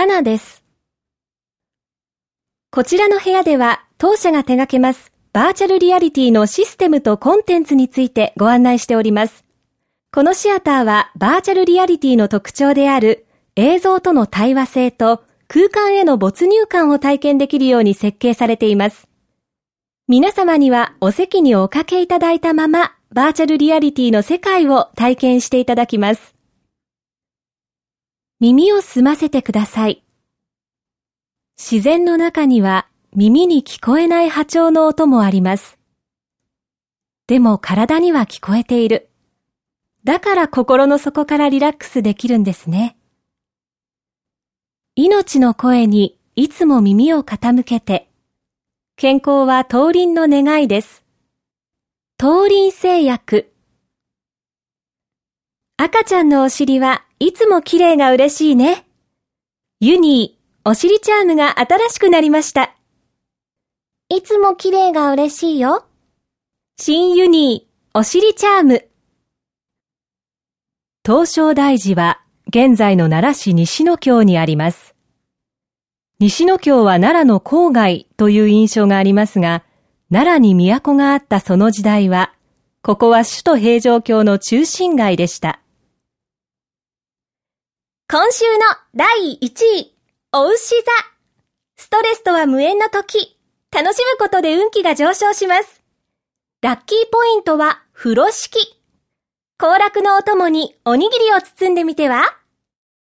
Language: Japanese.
かなです。こちらの部屋では当社が手掛けますバーチャルリアリティのシステムとコンテンツについてご案内しております。このシアターはバーチャルリアリティの特徴である映像との対話性と空間への没入感を体験できるように設計されています。皆様にはお席におかけいただいたままバーチャルリアリティの世界を体験していただきます。耳を澄ませてください。自然の中には耳に聞こえない波長の音もあります。でも体には聞こえている。だから心の底からリラックスできるんですね。命の声にいつも耳を傾けて。健康は東林の願いです。東林製薬。赤ちゃんのお尻はいつも綺麗が嬉しいね。ユニー、お尻チャームが新しくなりました。 いつも綺麗が嬉しいよ。 新ユニー、お尻チャーム。東照大寺は現在の奈良市西野京にあります。西野京は奈良の郊外という印象がありますが、奈良に都があったその時代は、ここは首都平城京の中心街でした。 今週の第1位、お牛座。ストレスとは無縁の時、楽しむことで運気が上昇します。ラッキーポイントは風呂敷。行楽のお供におにぎりを包んでみては？